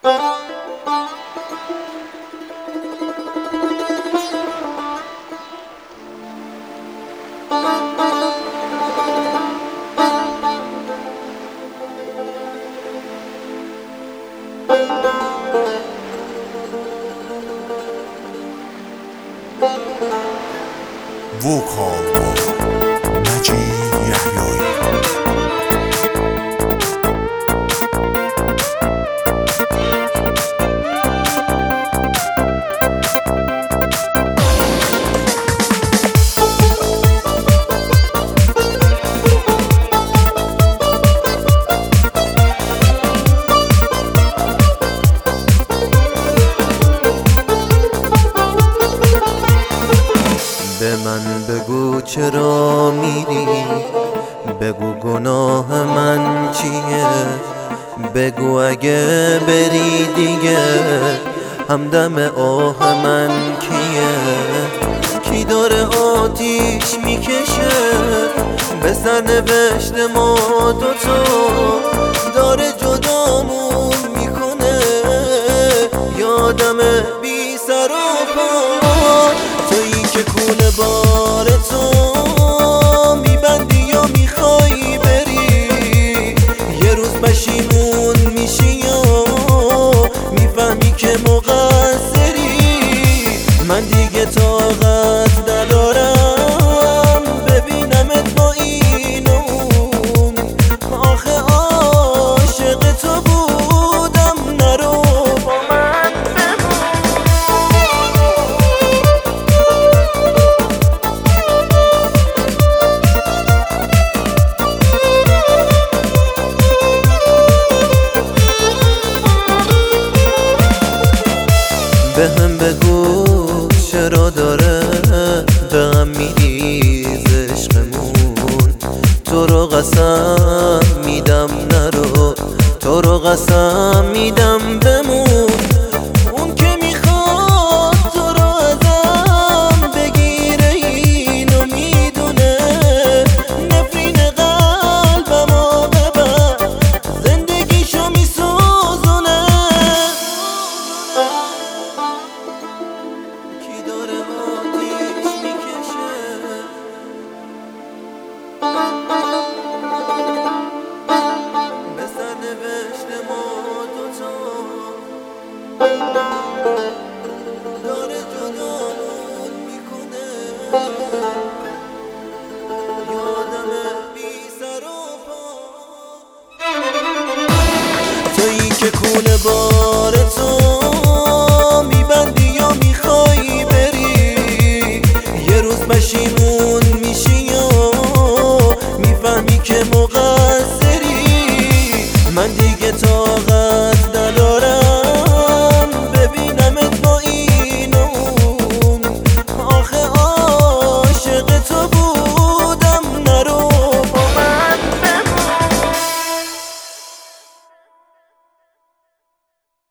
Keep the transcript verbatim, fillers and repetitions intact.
وکال با مجید یحیایی. به من بگو چرا میری، بگو گناه من چیه، بگو اگه بری دیگه همدم آه من کیه. کی داره آتیش میکشه به سرنوشت ما دوتا، داره جدامون میکنه یادم بی سر و پا. تویی که کونه بار تو میبندی یا میخوای بری، یه روز پشیمون میشی یا میفهمی که مقصری. من دیگه طاقت ندارم ببینمت با این و اون، آخه عاشق تو بودم نرو با من به هم بگو چرا داره به هم میریز عشقمون. تو رو قسم میدم نرو، تو رو قسم میدم بمون. اون که میخواد تو رو ازم بگیره اینو میدونه، نفرین قلبمو ببر زندگیشو میسوزونه. کی داره آتیش میکشه به سرنوشت ما دوتا، داره جدامون میکنه یادم بی سر و پا. تویی که کونه با